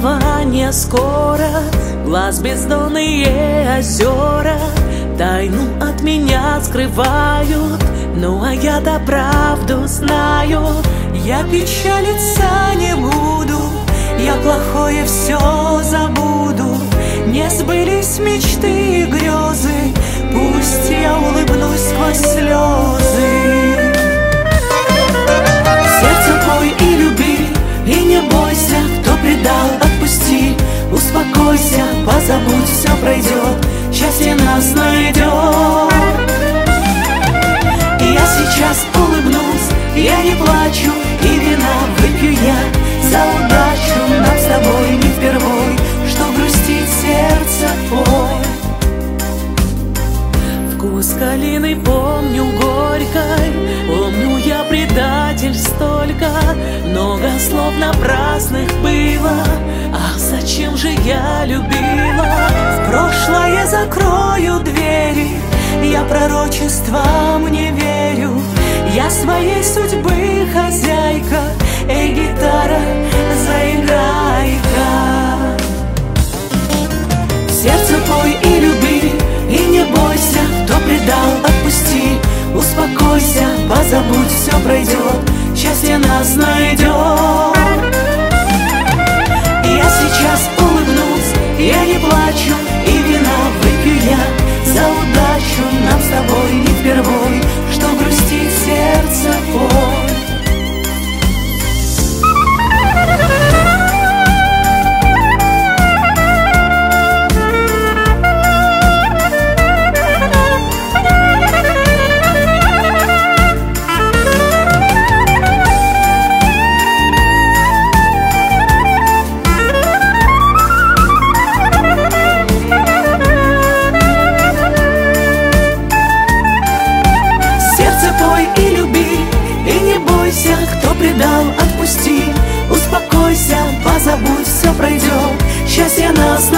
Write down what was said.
расставание скоро, глаз бездонные озера тайну от меня скрывают. Ну а я-то правду знаю, я печалиться не буду, я плохое все забуду. Не сбылись мечты и грезы, пусть я улыбнусь сквозь слезы. Сердце твой и люби, и не бойся, кто предал, отпусти. Успокойся, позабудь, все пройдет, счастье нас найдет. Я сейчас улыбнусь, я не плачу, и вина выпью я за удачу. Нам с тобой не впервой, что грустит сердце твой. Вкус калины помню горькой, помню я предатель столько. Много слов напрасных было, ах, зачем же я любила? В прошлое закрою двери, я пророчествам не верю. Я своей судьбы хозяйка, эй, гитара, заиграй-ка. Сердце твой и люби, и не бойся, кто предал, отпусти. Успокойся, позабудь, все пройдет, счастье нас найдет. Я сейчас улыбнусь, я не плачу, и вина выпью я за удачу. Нам с тобой не впервой, что грустит сердце твой. Кто предал, отпусти. Успокойся, позабудь, все пройдет, счастье нас